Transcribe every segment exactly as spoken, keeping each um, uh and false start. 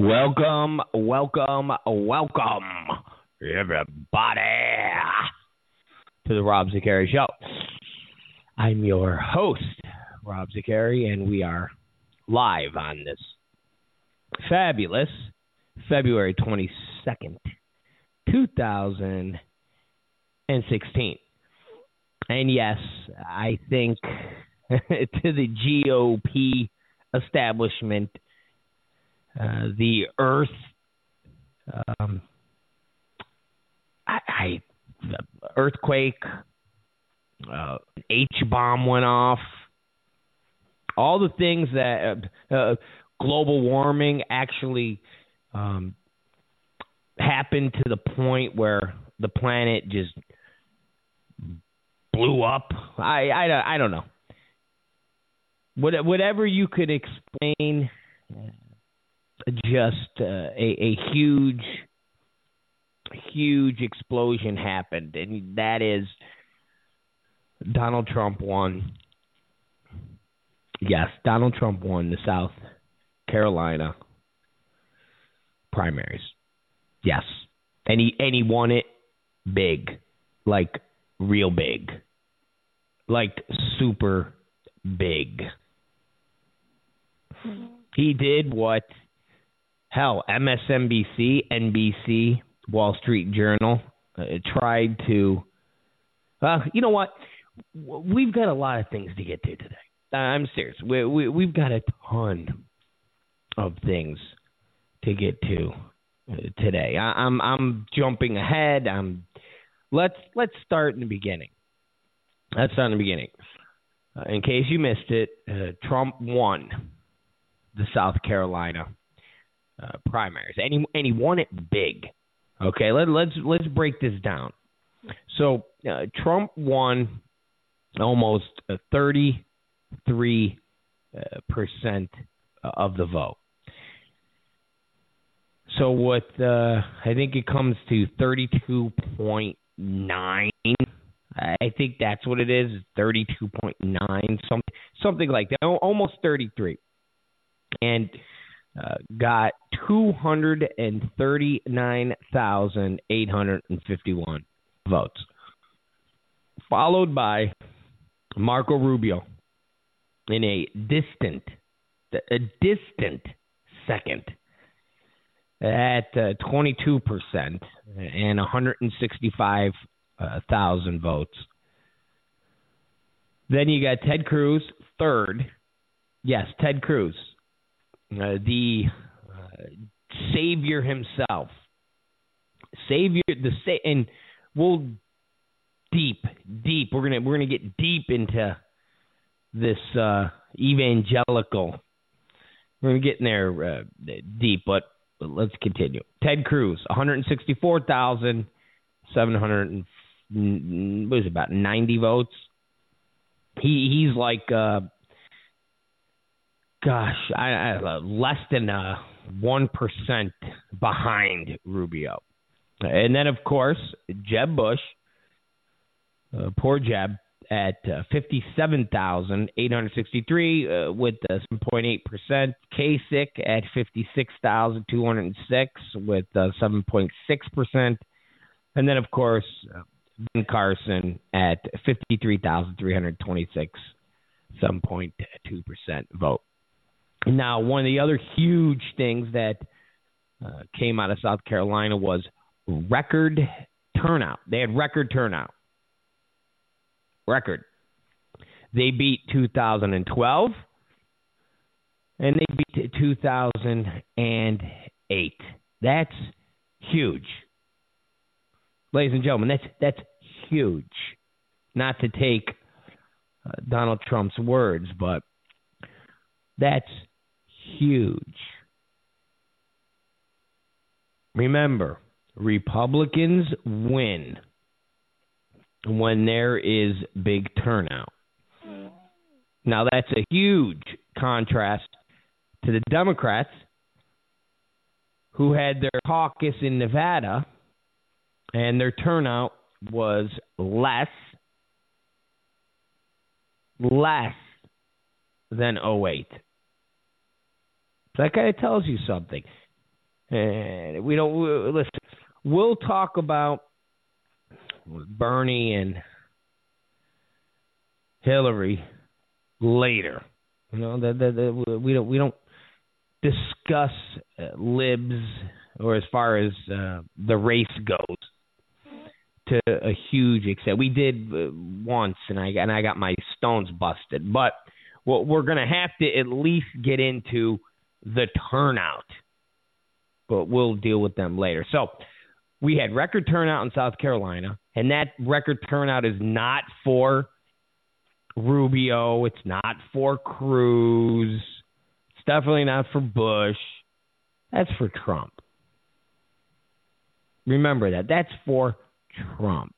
Welcome, welcome, welcome, everybody, to the Rob Zicari Show. I'm your host, Rob Zicari, and we are live on this fabulous February twenty-second, two thousand sixteen. And yes, I think to the G O P establishment, Uh, the Earth, um, I, I the earthquake, uh, H-bomb went off. All the things that uh, uh, global warming actually um, happened to the point where the planet just blew up. I I, I don't know. What, whatever you could explain. Just uh, a, a huge, huge explosion happened, and that is Donald Trump won. Yes, Donald Trump won the South Carolina primaries. Yes, and he and he won it big, like real big, like super big. He did what. Hell, M S N B C, N B C, Wall Street Journal uh, tried to, uh, you know what? We've got a lot of things to get to today. Uh, I'm serious. We, we, we've got a ton of things to get to uh, today. I, I'm I'm jumping ahead. I'm let's let's start in the beginning. Let's start in the beginning. Uh, in case you missed it, uh, Trump won the South Carolina Uh, primaries, and he, and he won it big. Okay, let, let's let's break this down. So uh, Trump won almost uh, thirty-three percent of the vote. So what uh, I think it comes to thirty-two point nine. I think that's what it is, thirty-two point nine, something something like that, almost thirty-three, and. Uh, got two hundred thirty-nine thousand eight hundred fifty-one votes, followed by Marco Rubio in a distant, a distant second at uh, twenty-two percent and one hundred sixty-five thousand votes. Then you got Ted Cruz, third. Yes, Ted Cruz. Uh, the uh, savior himself, savior the sa- and we'll deep, deep. We're gonna we're gonna get deep into this uh, evangelical. We're gonna get in there uh, deep, but let's continue. Ted Cruz, one hundred sixty-four thousand seven hundred. What is it, about ninety votes? He he's like. Uh, Gosh, I, I, less than uh, one percent behind Rubio. And then, of course, Jeb Bush, uh, poor Jeb, at uh, fifty-seven thousand eight hundred sixty-three uh, with uh, seven point eight percent. Kasich at fifty-six thousand two hundred six with uh, seven point six percent. And then, of course, uh, Ben Carson at fifty-three thousand three hundred twenty-six, seven point two percent vote. Now, one of the other huge things that uh, came out of South Carolina was record turnout. They had record turnout. Record. They beat two thousand twelve, and they beat two thousand eight. That's huge. Ladies and gentlemen, that's that's huge. Not to take uh, Donald Trump's words, but that's huge. Remember, Republicans win when there is big turnout. Now, that's a huge contrast to the Democrats, who had their caucus in Nevada, and their turnout was less, less than oh eight. So that kind of tells you something. And we don't listen. We'll talk about Bernie and Hillary later. You know, the, the, the, we don't we don't discuss uh, libs or as far as uh, the race goes to a huge extent. We did uh, once, and I and I got my stones busted. But what we're going to have to at least get into the turnout. But we'll deal with them later. So we had record turnout in South Carolina, and that record turnout is not for Rubio. It's not for Cruz. It's definitely not for Bush. That's for Trump. Remember that. That's for Trump.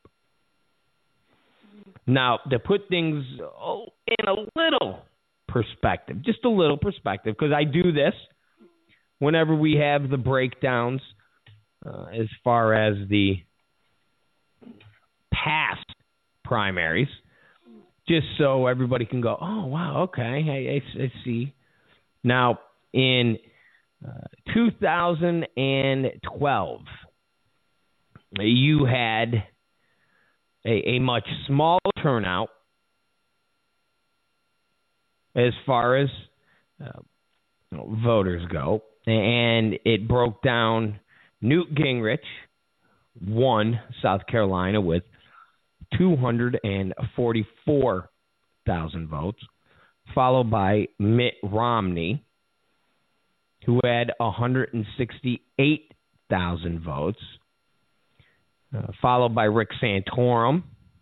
Now, to put things in a little perspective, just a little perspective, because I do this whenever we have the breakdowns uh, as far as the past primaries, just so everybody can go, oh, wow, okay, I, I, I see. Now, in uh, two thousand twelve, you had a, a much smaller turnout as far as uh, you know, voters go, and it broke down. Newt Gingrich won South Carolina with two hundred forty-four thousand votes, followed by Mitt Romney, who had one hundred sixty-eight thousand votes, uh, followed by Rick Santorum,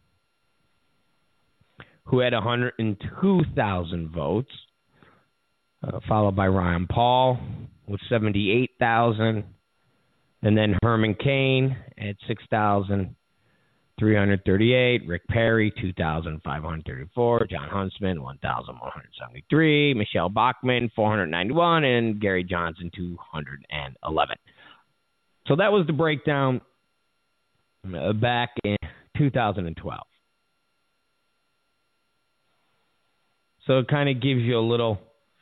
who had one hundred two thousand votes, uh, followed by Ron Paul with seventy-eight thousand, and then Herman Cain at six thousand three hundred thirty-eight, Rick Perry, two thousand five hundred thirty-four, John Huntsman, one thousand one hundred seventy-three, Michelle Bachmann, four hundred ninety-one, and Gary Johnson, two hundred eleven. So that was the breakdown uh, back in two thousand twelve. So it kind of gives you a little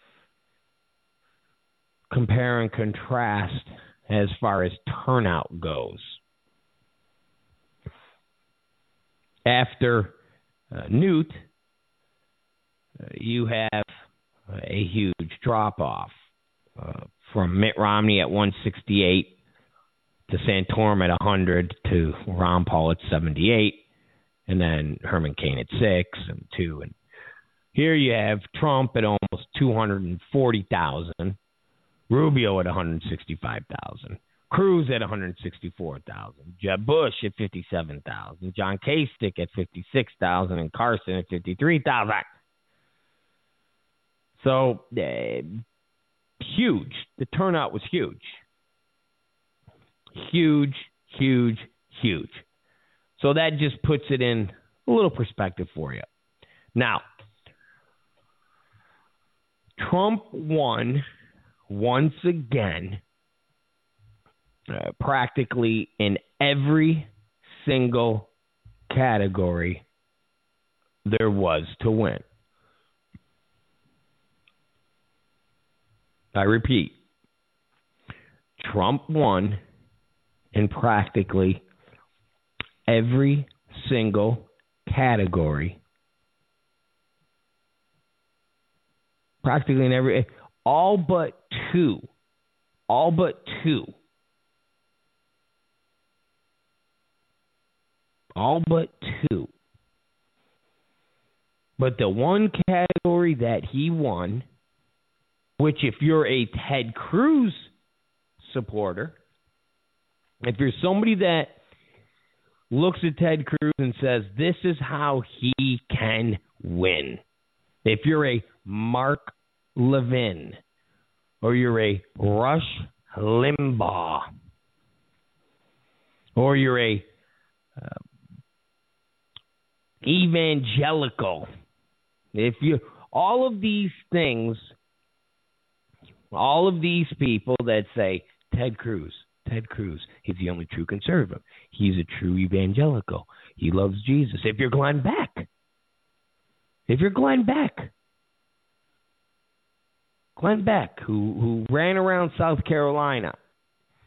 compare and contrast as far as turnout goes. After uh, Newt, uh, you have uh, a huge drop-off uh, from Mitt Romney at one hundred sixty-eight to Santorum at one hundred to Ron Paul at seventy-eight, and then Herman Cain at six and two. And here you have Trump at almost two hundred forty thousand, Rubio at one hundred sixty-five thousand. Cruz at one hundred sixty-four thousand, Jeb Bush at fifty-seven thousand, John Kasich at fifty-six thousand, and Carson at fifty-three thousand. So, uh, huge. The turnout was huge. Huge, huge, huge. So that just puts it in a little perspective for you. Now, Trump won once again Uh, practically in every single category there was to win. I repeat, Trump won in practically every single category. Practically in every, all but two, all but two. All but two. But the one category that he won, which if you're a Ted Cruz supporter, if you're somebody that looks at Ted Cruz and says, this is how he can win. If you're a Mark Levin or you're a Rush Limbaugh or you're a uh, evangelical, if you, all of these things, all of these people that say, Ted Cruz, Ted Cruz, he's the only true conservative. He's a true evangelical. He loves Jesus. If you're Glenn Beck, if you're Glenn Beck, Glenn Beck, who, who ran around South Carolina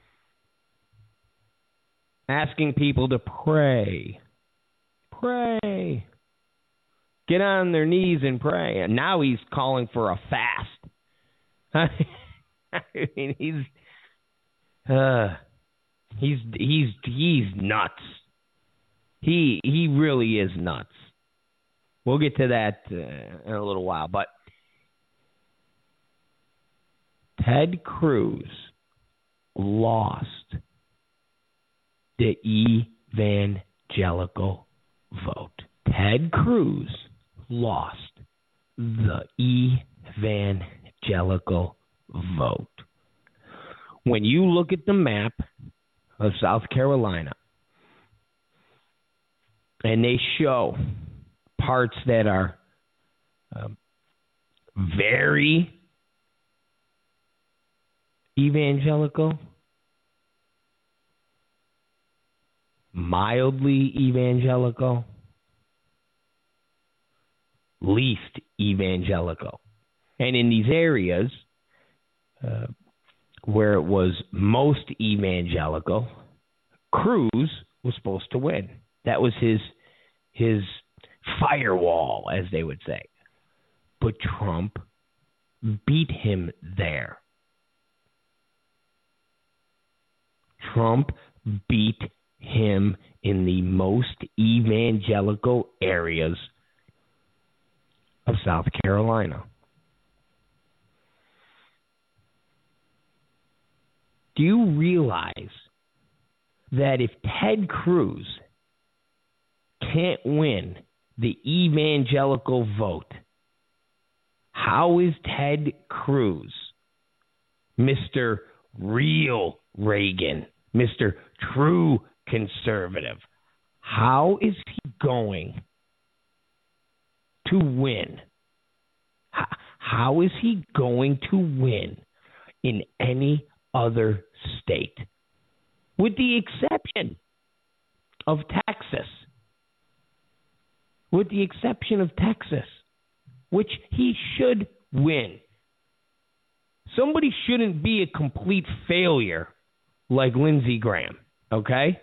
asking people to pray. Pray. Get on their knees and pray. And now he's calling for a fast. I mean, he's uh, he's he's he's nuts. He he really is nuts. We'll get to that uh, in a little while, but Ted Cruz lost the evangelical vote. Ted Cruz lost the evangelical vote. When you look at the map of South Carolina and they show parts that are um, very evangelical, mildly evangelical, least evangelical. And in these areas uh, where it was most evangelical, Cruz was supposed to win. That was his his firewall, as they would say. But Trump beat him there. Trump beat him in the most evangelical areas of South Carolina. Do you realize that if Ted Cruz can't win the evangelical vote, how is Ted Cruz, Mister Real Reagan, Mister True Conservative, how is he going to win? How is he going to win in any other state? With the exception of Texas. With the exception of Texas, which he should win. Somebody shouldn't be a complete failure like Lindsey Graham, okay?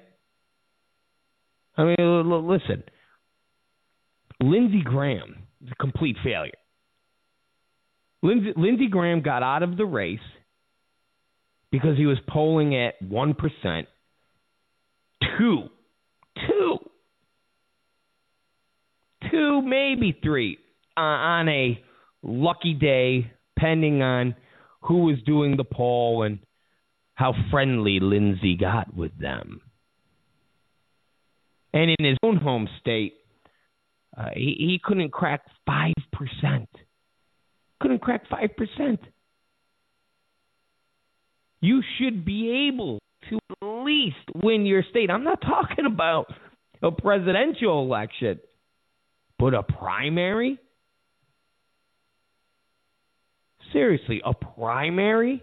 I mean, l- listen. Lindsey Graham is a complete failure. Lindsey, Lindsey Graham got out of the race because he was polling at one percent. Two. Two. Two, maybe three, uh, on a lucky day, depending on who was doing the poll and how friendly Lindsey got with them. And in his own home state, uh, he, he couldn't crack five percent. Couldn't crack five percent. You should be able to at least win your state. I'm not talking about a presidential election, but a primary? Seriously, a primary?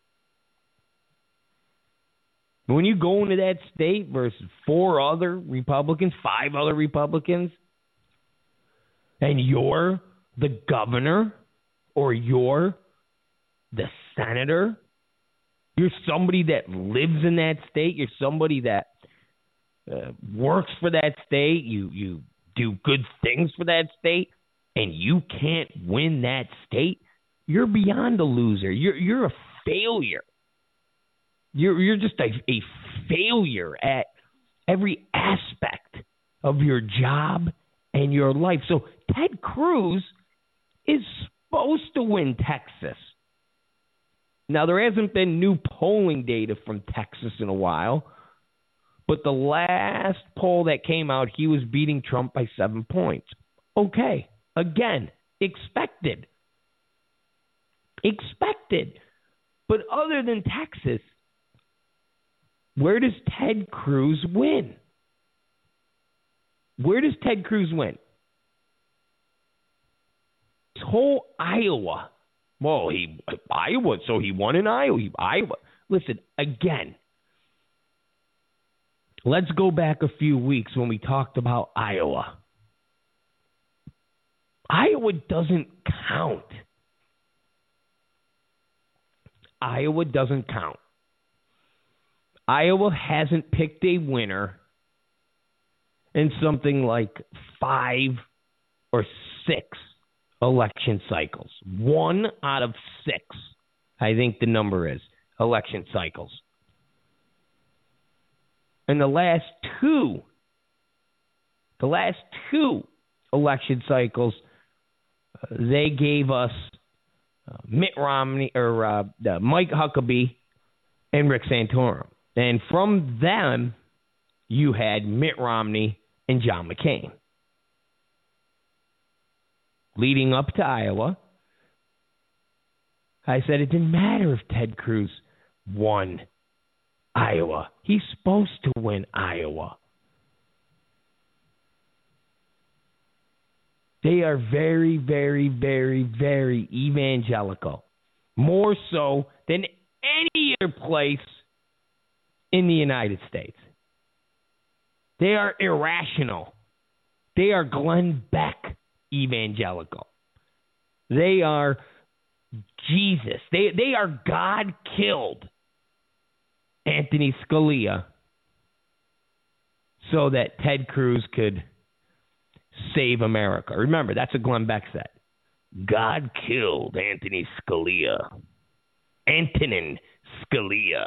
When you go into that state versus four other Republicans, five other Republicans, and you're the governor or you're the senator, you're somebody that lives in that state, you're somebody that uh, works for that state, you, you do good things for that state, and you can't win that state, you're beyond a loser. You're you're a failure. You're you're just a, a failure at every aspect of your job and your life. So Ted Cruz is supposed to win Texas. Now, there hasn't been new polling data from Texas in a while, but the last poll that came out, he was beating Trump by seven points. Okay, again, expected. Expected. But other than Texas, where does Ted Cruz win? Where does Ted Cruz win? This whole Iowa. Well, he Iowa, so he won in Iowa. Iowa. Listen, again, let's go back a few weeks when we talked about Iowa. Iowa doesn't count. Iowa doesn't count. Iowa hasn't picked a winner in something like five or six election cycles. One out of six, I think the number is, election cycles. And the last two, the last two election cycles, uh, they gave us uh, Mitt Romney or uh, uh, Mike Huckabee and Rick Santorum. And from them, you had Mitt Romney and John McCain. Leading up to Iowa, I said it didn't matter if Ted Cruz won Iowa. He's supposed to win Iowa. They are very, very, very, very evangelical. More so than any other place in the United States. They are irrational. They are Glenn Beck evangelical. They are Jesus. They they are God-killed Anthony Scalia so that Ted Cruz could save America. Remember, that's what Glenn Beck said. God killed Anthony Scalia. Antonin Scalia.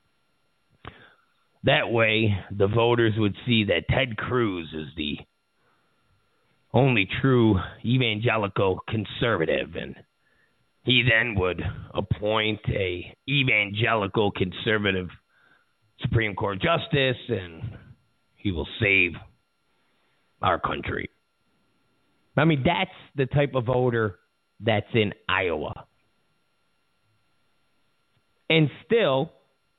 That way, the voters would see that Ted Cruz is the only true evangelical conservative, and he then would appoint a evangelical conservative Supreme Court justice, and he will save our country. I mean, that's the type of voter that's in Iowa. And still,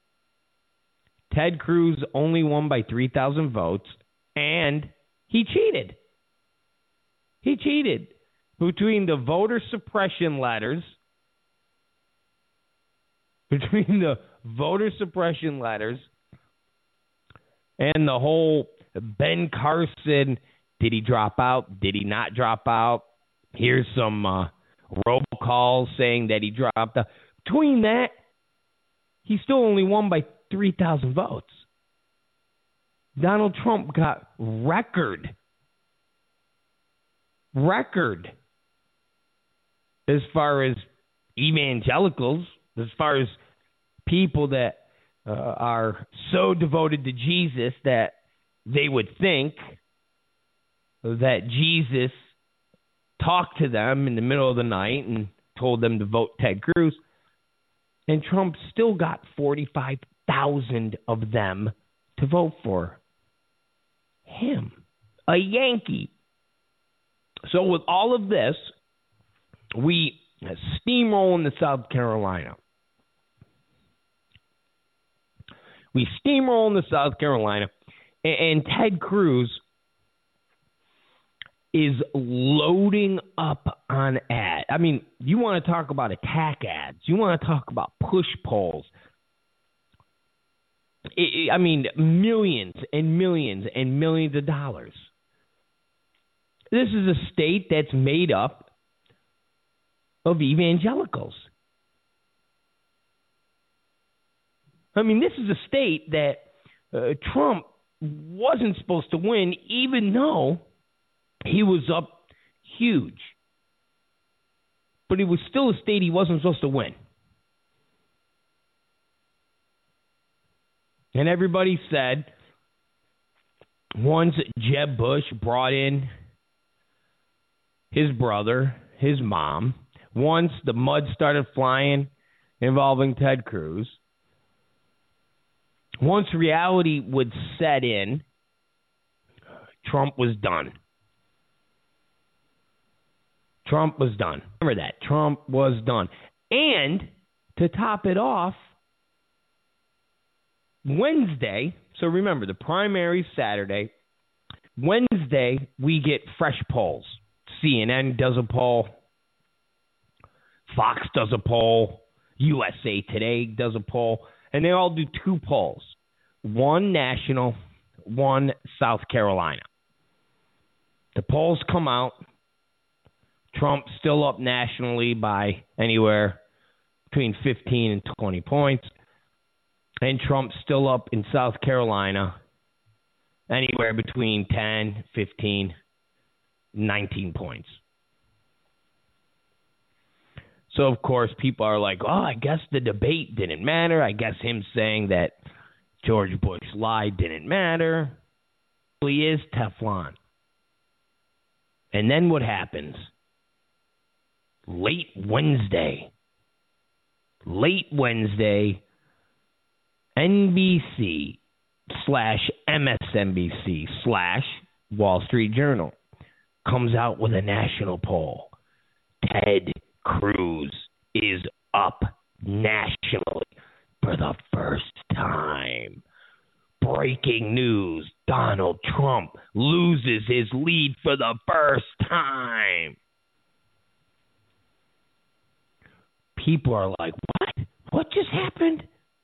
Ted Cruz only won by three thousand votes, and he cheated. He cheated. Between the voter suppression letters, between the voter suppression letters and the whole Ben Carson, did he drop out? Did he not drop out? Here's some uh, robocalls saying that he dropped out. Between that, he still only won by three thousand votes. Donald Trump got record, record as far as evangelicals, as far as people that uh, are so devoted to Jesus that they would think that Jesus talked to them in the middle of the night and told them to vote Ted Cruz. And Trump still got forty-five thousand of them to vote for him, a Yankee. So with all of this, we steamroll into South Carolina. We steamroll into South Carolina, and, and Ted Cruz is loading up on ads. I mean, you want to talk about attack ads. You want to talk about push polls. It, it, I mean, millions and millions and millions of dollars. This is a state that's made up of evangelicals. I mean, this is a state that uh, Trump wasn't supposed to win, even though he was up huge. But it was still a state he wasn't supposed to win. And everybody said, once Jeb Bush brought in his brother, his mom, once the mud started flying involving Ted Cruz, once reality would set in, Trump was done. Trump was done. Remember that. Trump was done. And to top it off, Wednesday, so remember, the primary Saturday, Wednesday, we get fresh polls. C N N does a poll. Fox does a poll. U S A Today does a poll. And they all do two polls. One national, one South Carolina. The polls come out. Trump's still up nationally by anywhere between fifteen and twenty points. And Trump's still up in South Carolina, anywhere between ten, fifteen, nineteen points. So, of course, people are like, oh, I guess the debate didn't matter. I guess him saying that George Bush lied didn't matter. He is Teflon. And then what happens? Late Wednesday. Late Wednesday, N B C slash M S N B C slash Wall Street Journal comes out with a national poll. Ted Cruz is up nationally for the first time. Breaking news, Donald Trump loses his lead for the first time. People are like, what? What just happened?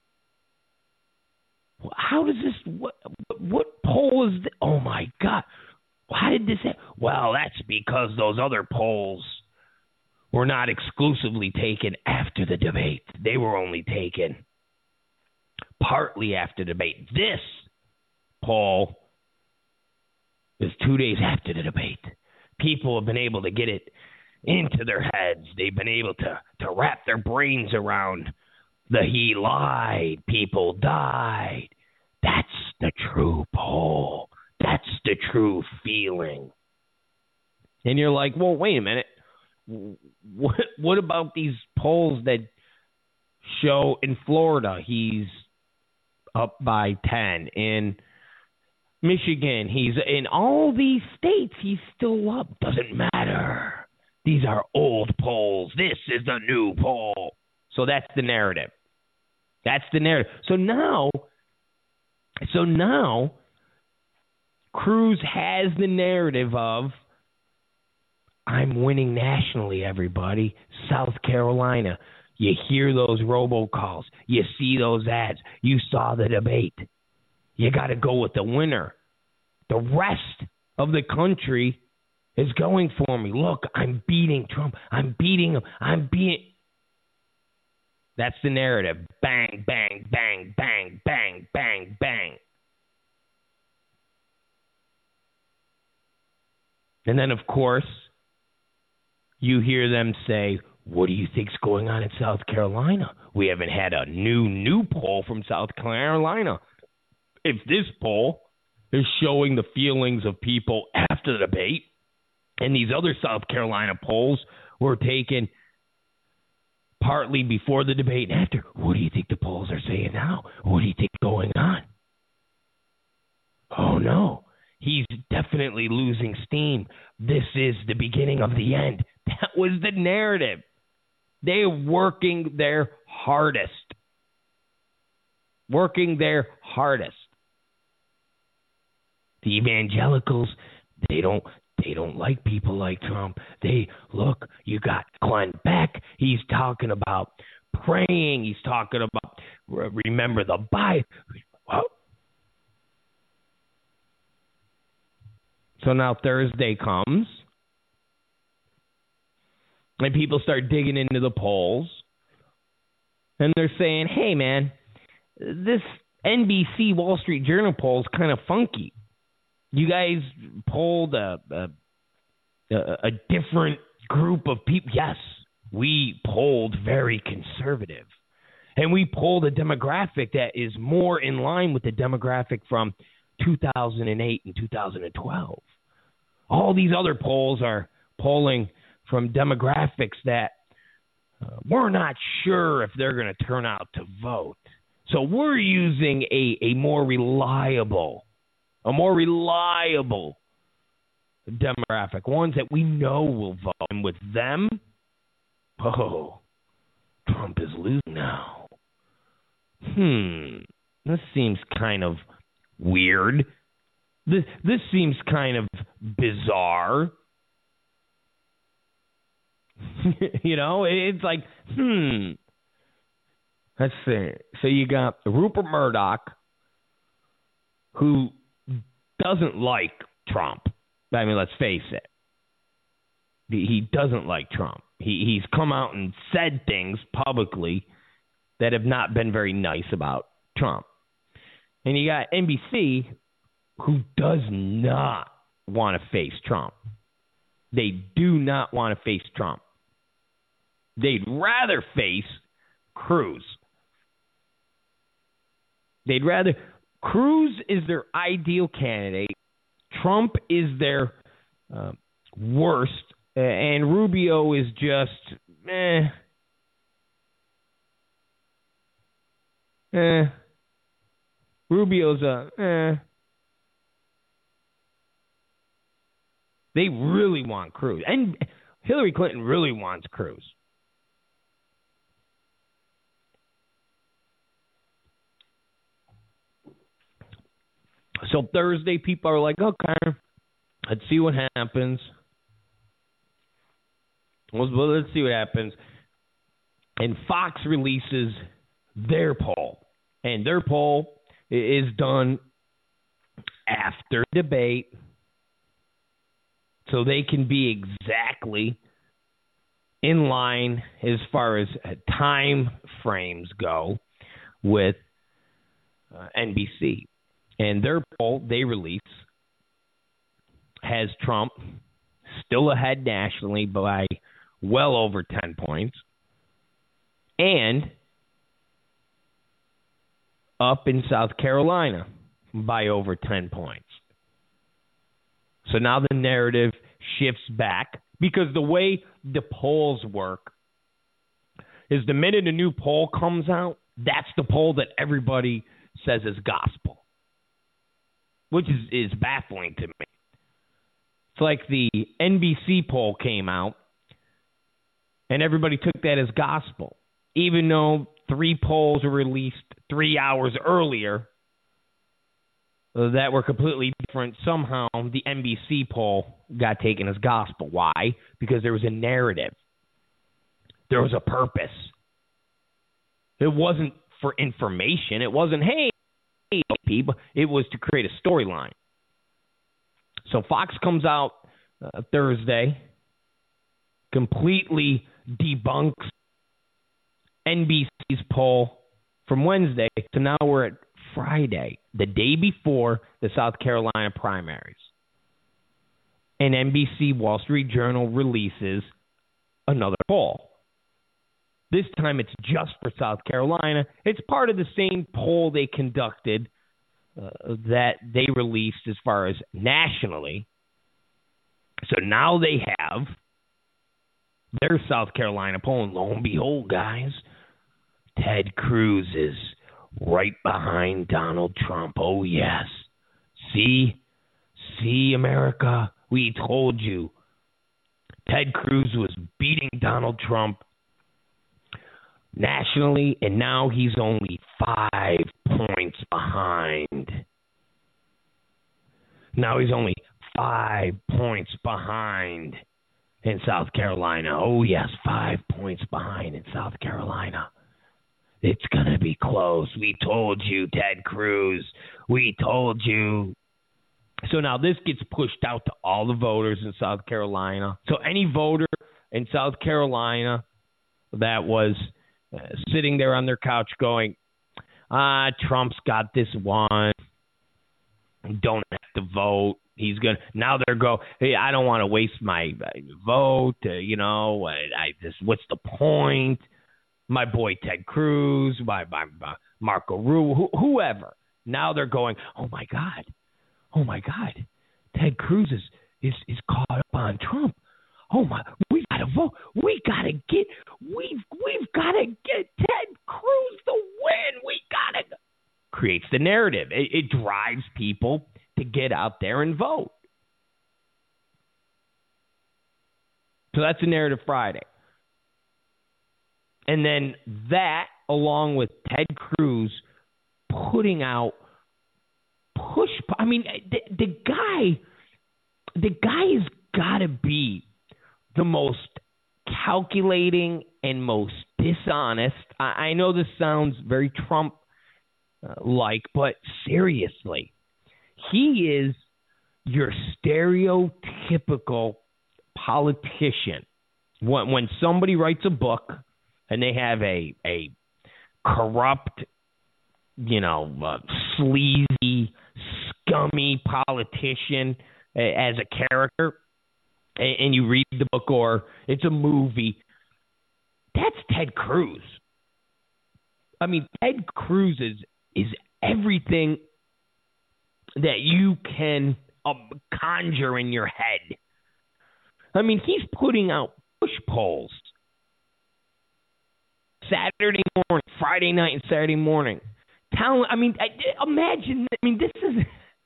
How does this, what, what poll is this? Oh my God. Why did this happen? Well, that's because those other polls were not exclusively taken after the debate. They were only taken partly after the debate. This poll is two days after the debate. People have been able to get it into their heads. They've been able to, to wrap their brains around the he lied, people died. That's the true poll. That's the true feeling. And you're like, well, wait a minute. What what about these polls that show in Florida he's up by ten, in Michigan he's in all these states he's still up? Doesn't matter. These are old polls. This is the new poll. So that's the narrative. That's the narrative. So now, so now, Cruz has the narrative of, I'm winning nationally, everybody. South Carolina. You hear those robocalls. You see those ads. You saw the debate. You got to go with the winner. The rest of the country is going for me. Look, I'm beating Trump. I'm beating him. I'm beating. That's the narrative. Bang, bang, bang, bang, bang, bang, bang. And then, of course, you hear them say, what do you think's going on in South Carolina? We haven't had a new, new poll from South Carolina. If this poll is showing the feelings of people after the debate, and these other South Carolina polls were taken partly before the debate and after, what do you think the polls are saying now? What do you think is going on? Oh, no. He's definitely losing steam. This is the beginning of the end. That was the narrative. They're working their hardest. Working their hardest. The evangelicals, they don't they don't like people like Trump. They, look, you got Glenn Beck. He's talking about praying. He's talking about remember the Bible. Well, so now Thursday comes, and people start digging into the polls, and they're saying, hey, man, this N B C Wall Street Journal poll is kind of funky. You guys polled a, a, a different group of people. Yes, we polled very conservative, and we polled a demographic that is more in line with the demographic from two thousand eight and two thousand twelve. All these other polls are polling from demographics that uh, we're not sure if they're going to turn out to vote. So we're using a, a more reliable, a more reliable demographic, ones that we know will vote. And with them, oh, Trump is losing now. Hmm, this seems kind of weird. This this seems kind of bizarre. You know, it's like, hmm. Let's see. So you got Rupert Murdoch, who doesn't like Trump. I mean, let's face it. He doesn't like Trump. He he's come out and said things publicly that have not been very nice about Trump. And you got N B C, who does not want to face Trump. They do not want to face Trump. They'd rather face Cruz. They'd rather... Cruz is their ideal candidate. Trump is their uh, worst. Uh, and Rubio is just... Eh. Eh. Rubio's a... Eh. They really want Cruz. And Hillary Clinton really wants Cruz. So Thursday, people are like, okay, let's see what happens. Well, let's see what happens. And Fox releases their poll. And their poll is done after debate, so they can be exactly in line as far as time frames go with uh, N B C. And their poll they release has Trump still ahead nationally by well over ten points, and up in South Carolina by over ten points. So now the narrative shifts back, because the way the polls work is the minute a new poll comes out, that's the poll that everybody says is gospel, which is, is baffling to me. It's like the N B C poll came out, and everybody took that as gospel, even though three polls were released three hours earlier that were completely different. Somehow the N B C poll got taken as gospel. Why? Because there was a narrative. There was a purpose. It wasn't for information. It wasn't, hey, people. It was to create a storyline. So Fox comes out uh, Thursday, completely debunks N B C's poll from Wednesday. So now we're at Friday, the day before the South Carolina primaries. And N B C Wall Street Journal releases another poll. This time it's just for South Carolina. It's part of the same poll they conducted uh, that they released as far as nationally. So now they have their South Carolina poll, and lo and behold, guys, Ted Cruz is right behind Donald Trump. Oh, yes. See? See, America? We told you. Ted Cruz was beating Donald Trump nationally, and now he's only five points behind. Now he's only five points behind in South Carolina. Oh, yes, five points behind in South Carolina. It's going to be close. We told you, Ted Cruz. We told you. So now this gets pushed out to all the voters in South Carolina. So any voter in South Carolina that was uh, sitting there on their couch going, ah, Trump's got this one. Don't have to vote. He's going to, now they're go, hey, I don't want to waste my vote. Uh, you know, I, I just, what's the point? My boy Ted Cruz, my, my, my Marco Rubio, wh- whoever. Now they're going, oh my God, oh my God, Ted Cruz is, is, is caught up on Trump. Oh my, we gotta vote. We gotta get, we've, we've gotta get Ted Cruz the win. We gotta, creates the narrative. It, it drives people to get out there and vote. So that's a narrative Friday. And then that, along with Ted Cruz putting out push, I mean, the, the guy, the guy has got to be the most calculating and most dishonest. I, I know this sounds very Trump-like, but seriously, he is your stereotypical politician. When, when somebody writes a book and they have a a corrupt you know, uh, sleazy, scummy politician uh, as a character, and, and you read the book or it's a movie, that's Ted Cruz. I mean, Ted Cruz is, is everything that you can um, conjure in your head. I mean, he's putting out push polls Saturday morning, Friday night, and Saturday morning. Tell, I mean, I, imagine. I mean, this is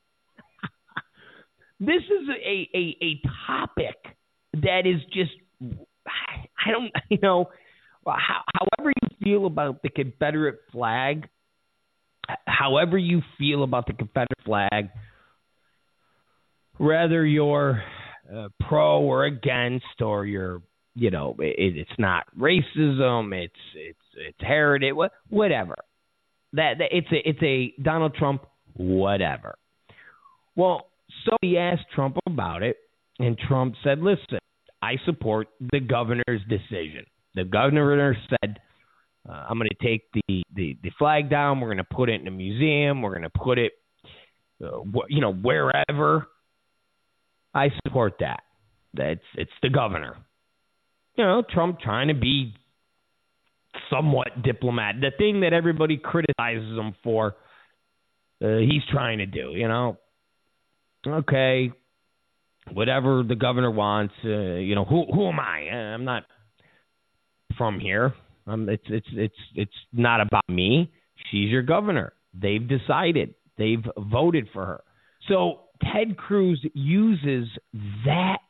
this is a, a a topic that is just. I don't, you know, how, however you feel about the Confederate flag, however you feel about the Confederate flag, whether you're uh, pro or against, or you're, you know, it, it's not racism, it's it's it's heritage, whatever. That, that it's a it's a Donald Trump whatever. Well, so he asked Trump about it, and Trump said, "Listen, I support the governor's decision." The governor said, uh, "I'm going to take the, the, the flag down. We're going to put it in a museum. We're going to put it, uh, wh- you know, wherever." I support that. That's it's the governor. You know, Trump trying to be somewhat diplomatic. The thing that everybody criticizes him for, uh, he's trying to do. You know, okay, whatever the governor wants. Uh, you know, who who am I? I'm not from here. Um, it's it's it's it's not about me. She's your governor. They've decided. They've voted for her. So Ted Cruz uses that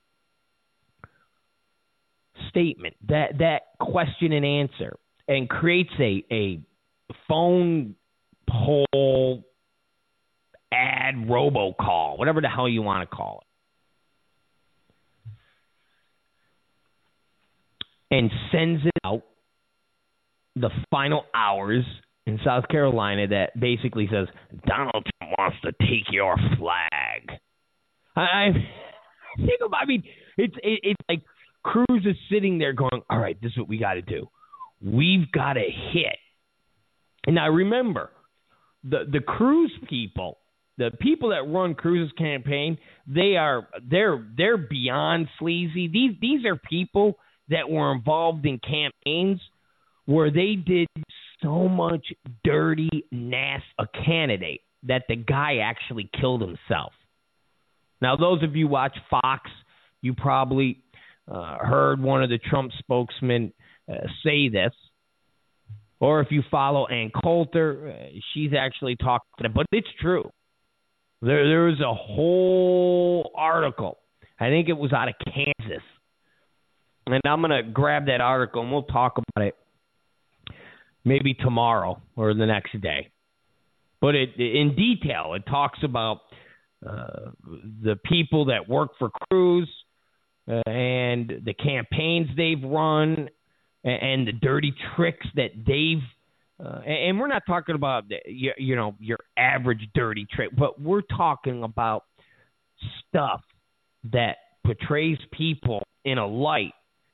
statement, that that question and answer, and creates a a phone poll ad robocall, whatever the hell you want to call it, and sends it out the final hours in South Carolina that basically says, Donald Trump wants to take your flag. I, I think about, I mean, it's it, it's like Cruz is sitting there going, all right, this is what we got to do. We've got to hit. And now remember, the the Cruz people, the people that run Cruz's campaign, they are they're they're beyond sleazy. These these are people that were involved in campaigns where they did so much dirty, nasty a candidate that the guy actually killed himself. Now, those of you watch Fox, you probably uh, heard one of the Trump spokesmen uh, say this. Or if you follow Ann Coulter, uh, she's actually talked about it. But it's true. There, there was a whole article. I think it was out of Kansas. And I'm going to grab that article and we'll talk about it maybe tomorrow or the next day. But it, in detail, it talks about uh, the people that work for Cruz uh, and the campaigns they've run and, and the dirty tricks that they've uh, and we're not talking about you, you know your average dirty trick, but we're talking about stuff that portrays people in a light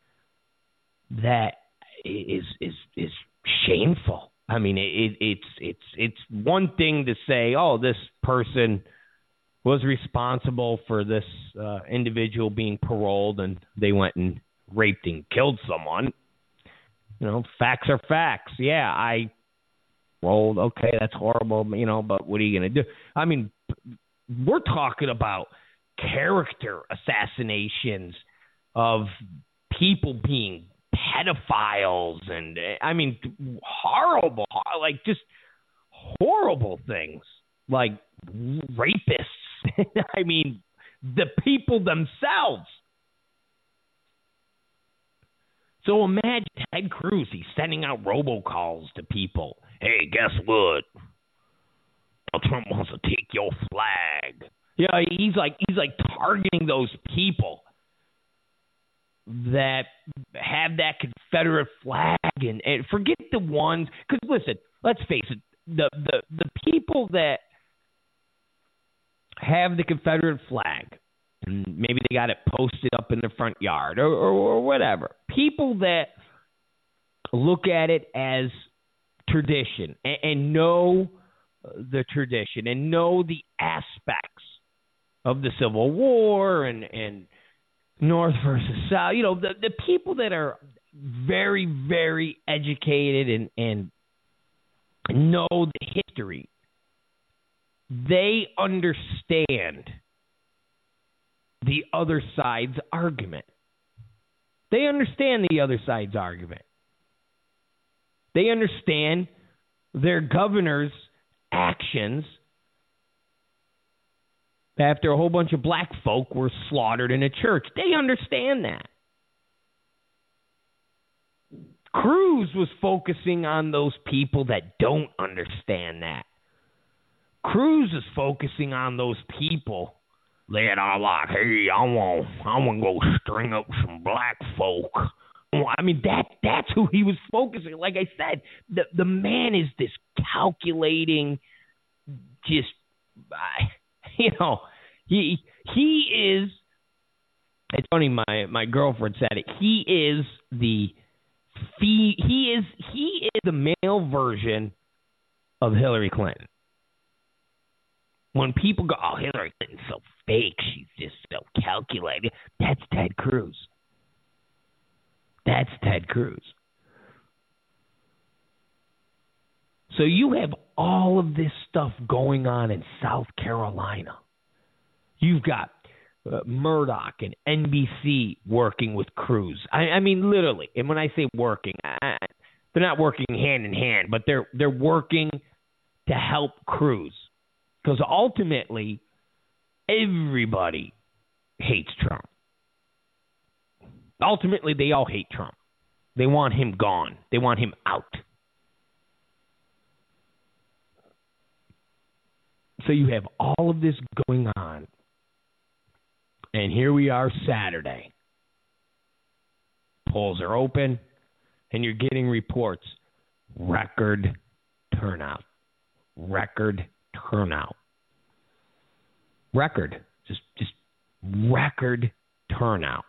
that is is is shameful. I mean, it, it's it's it's one thing to say, oh, this person was responsible for this uh, individual being paroled and they went and raped and killed someone. You know, facts are facts. Yeah, I rolled. Okay, that's horrible. You know, but what are you going to do? I mean, we're talking about character assassinations of people being pedophiles and, I mean, horrible, like just horrible things, like rapists. I mean, the people themselves. So imagine Ted Cruz, he's sending out robocalls to people. Hey, guess what? Donald Trump wants to take your flag. Yeah, he's like he's like targeting those people that have that Confederate flag, and, and forget the ones, because listen, let's face it, the, the the people that have the Confederate flag, and maybe they got it posted up in the front yard or, or, or whatever, people that look at it as tradition and, and know the tradition and know the aspects of the Civil War and, and North versus South, you know, the, the people that are very, very educated and, and know the history, they understand the other side's argument. They understand the other side's argument. They understand their governor's actions after a whole bunch of black folk were slaughtered in a church. They understand that. Cruz was focusing on those people that don't understand that. Cruz is focusing on those people that are like, hey, I want, I want to go string up some black folk. I mean, that that's who he was focusing. Like I said, the the man is this calculating, just, you know, he he is. It's funny. My my girlfriend said it. He is the he is he is the male version of Hillary Clinton. When people go, oh, Hillary Clinton's so fake, she's just so calculated. That's Ted Cruz. That's Ted Cruz. So you have all of this stuff going on in South Carolina. You've got uh, Murdoch and N B C working with Cruz. I, I mean, literally. And when I say working, I, they're not working hand in hand, but they're they're working to help Cruz. Because ultimately, everybody hates Trump. Ultimately, they all hate Trump. They want him gone. They want him out. So you have all of this going on. And here we are Saturday. Polls are open, and you're getting reports. Record turnout. Record turnout. Record. Just just record turnout.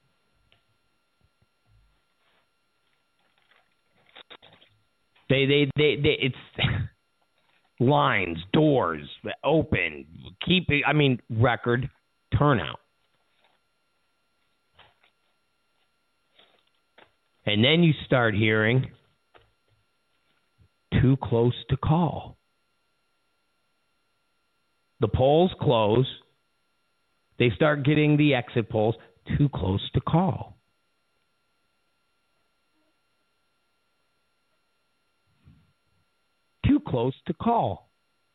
They they they, they it's lines, doors open, keep it, I mean record turnout. And then you start hearing too close to call. The polls close. They start getting the exit polls too close to call. Too close to call.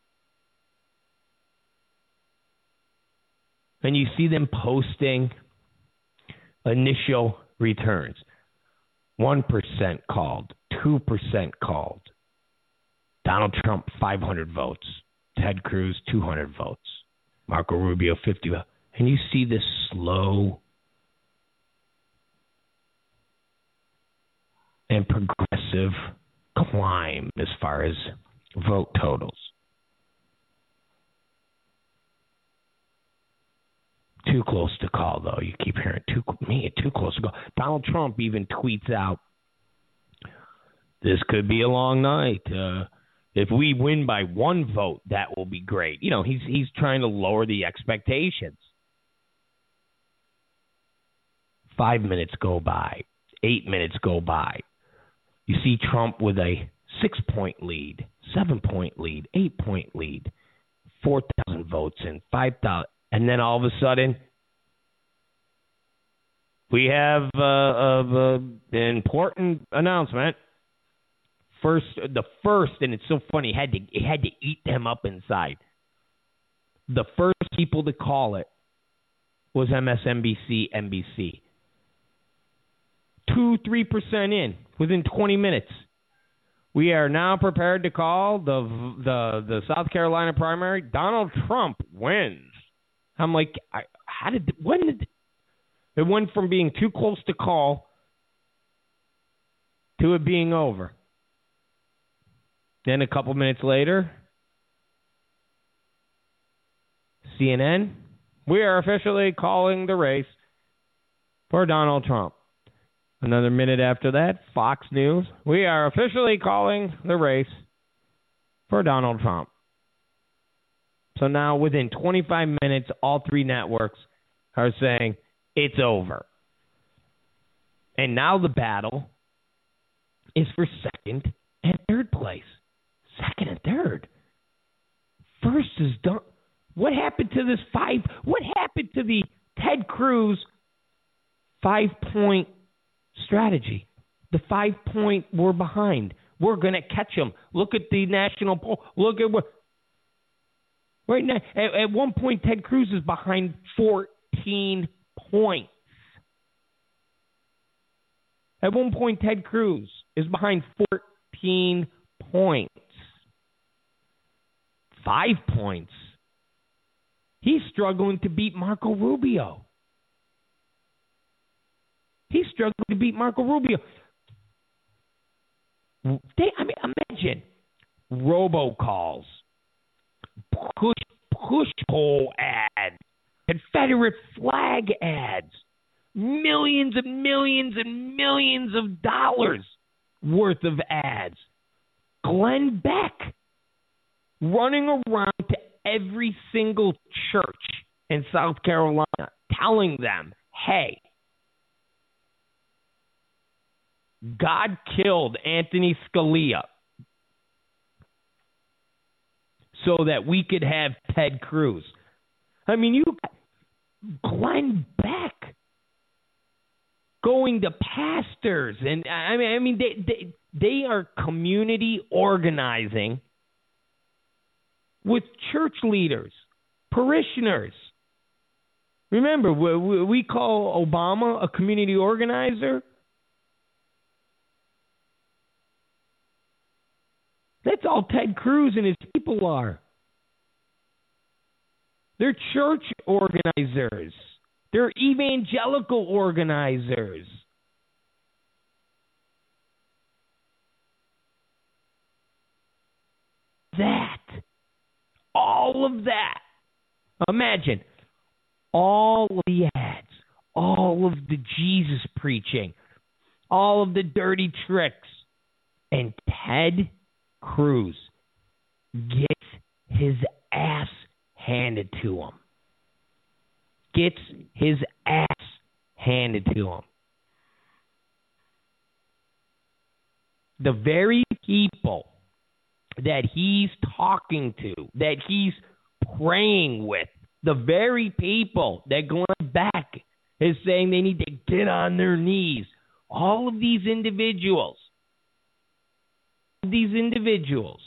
And you see them posting initial returns. one percent called, two percent called. Donald Trump, five hundred votes. Ted Cruz, two hundred votes. Marco Rubio, fifty votes. And you see this slow and progressive climb as far as vote totals. Too close to call, though. You keep hearing, too, me, too close to call. Donald Trump even tweets out, this could be a long night. Uh, if we win by one vote, that will be great. You know, he's he's trying to lower the expectations. Five minutes go by. Eight minutes go by. You see Trump with a six-point lead, seven-point lead, eight-point lead, four thousand votes in, five thousand. And then all of a sudden, we have uh, uh, an important announcement. First, the first, and it's so funny, it had to it had to eat them up inside. The first people to call it was M S N B C, N B C. Two, three percent in within twenty minutes. We are now prepared to call the the the South Carolina primary. Donald Trump wins. I'm like, I, how did when did it went from being too close to call to it being over? Then a couple minutes later, C N N, we are officially calling the race for Donald Trump. Another minute after that, Fox News. We are officially calling the race for Donald Trump. So now within twenty-five minutes, all three networks are saying it's over. And now the battle is for second and third place. Second and third. First is done. What happened to this five? What happened to the Ted Cruz five-point strategy? The five-point we're behind. We're going to catch them. Look at the national poll. Look at what. Right now, at, at one point, Ted Cruz is behind fourteen points. At one point, Ted Cruz is behind fourteen points. Five points. He's struggling to beat Marco Rubio. He's struggling to beat Marco Rubio. They, I mean, imagine robocalls, push push poll ads, Confederate flag ads, millions and millions and millions of dollars worth of ads. Glenn Beck running around to every single church in South Carolina telling them, hey, God killed Anthony Scalia so that we could have Ted Cruz. I mean, you, Glenn Beck going to pastors, and I mean, I mean, they they, they are community organizing with church leaders, parishioners. Remember, we, we call Obama a community organizer. That's all Ted Cruz and his people are. They're church organizers. They're evangelical organizers. That, all of that. Imagine all of the ads, all of the Jesus preaching, all of the dirty tricks, and Ted Cruz gets his ass handed to him. Gets his ass handed to him. The very people that he's talking to, that he's praying with, the very people that Glenn Beck is saying they need to get on their knees, all of these individuals, these individuals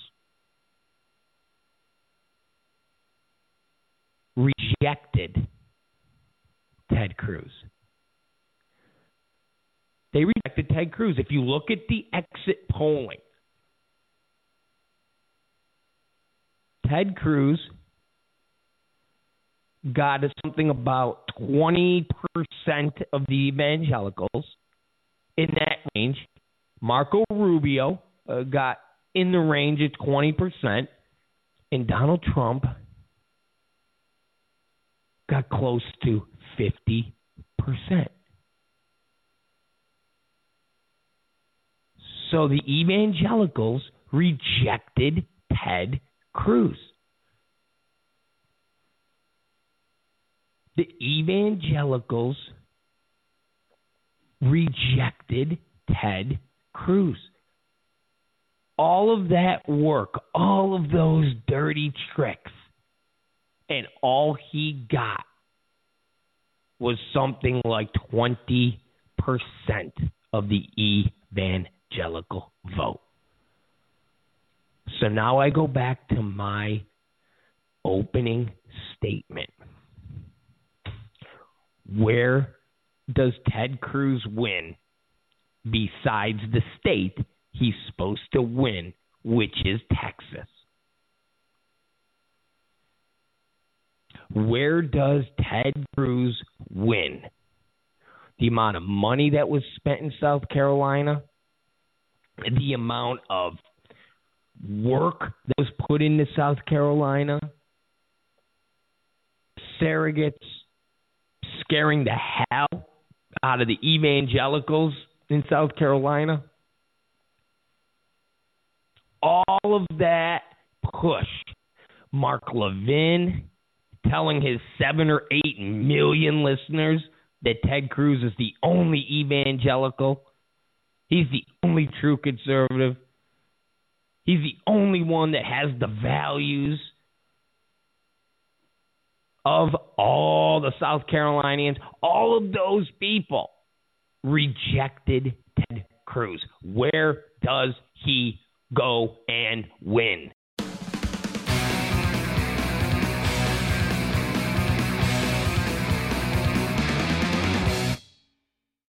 rejected Ted Cruz. They rejected Ted Cruz. If you look at the exit polling, Ted Cruz got something about twenty percent of the evangelicals in that range. Marco Rubio uh, got in the range of twenty percent. And Donald Trump got close to fifty percent. So the evangelicals rejected Ted Cruz. The evangelicals rejected Ted Cruz. All of that work, all of those dirty tricks, and all he got was something like twenty percent of the evangelical vote. So now I go back to my opening statement. Where does Ted Cruz win besides the state he's supposed to win, which is Texas? Where does Ted Cruz win? The amount of money that was spent in South Carolina, the amount of work that was put into South Carolina, surrogates scaring the hell out of the evangelicals in South Carolina, all of that push, Mark Levin telling his seven or eight million listeners that Ted Cruz is the only evangelical, he's the only true conservative, he's the only one that has the values of all the South Carolinians. All of those people rejected Ted Cruz. Where does he go and win?